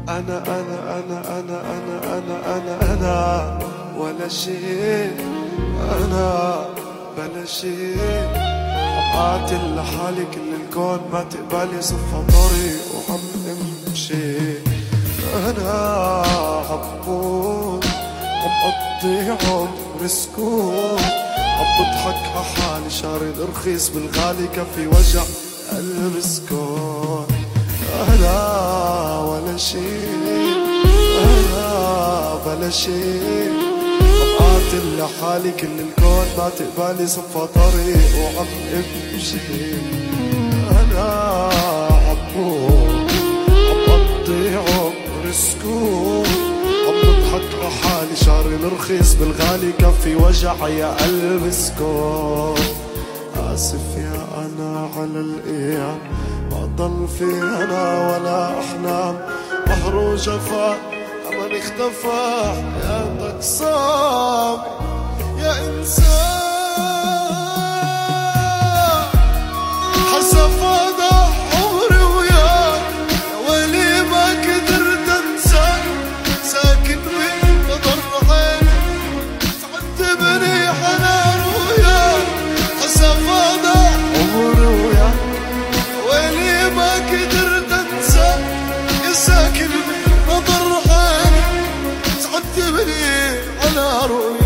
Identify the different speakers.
Speaker 1: أنا ولا شيء، أنا بلا شيء. عم قاتل لحالي كل الكون ما تقبلي صفها طريق وعم امشي. أنا عبود عم قضي عمر سكون، عم بضحك عحالي شاري الرخيص بالغالي كفي وجع قلب سكون. أنا ولا شيء، أنا بلا شيء. عم قاتل لحالي كل الكون ما تقبلي صفى طريق وعم امشي. أنا عبود عم قضي عمر سكون، عم بضحك عحالي شاري الرخيص بالغالي كفي وجع يا قلب سكون. آسف يا أنا على الأيام ما ضل في أنا ولا أحلام، بحر وجفا أمل اختفى حياتك صعب يا إنسان. حسف هذا عمري وياك يا ويلي ما قدرت أنساك، ساكن بقدر عينك تعذبني حنان وياك. حسف هذا عمري وياك يا ويلي ما قدرت أنساك، يا ساكن بقدر عينك تعذبني على رؤياك.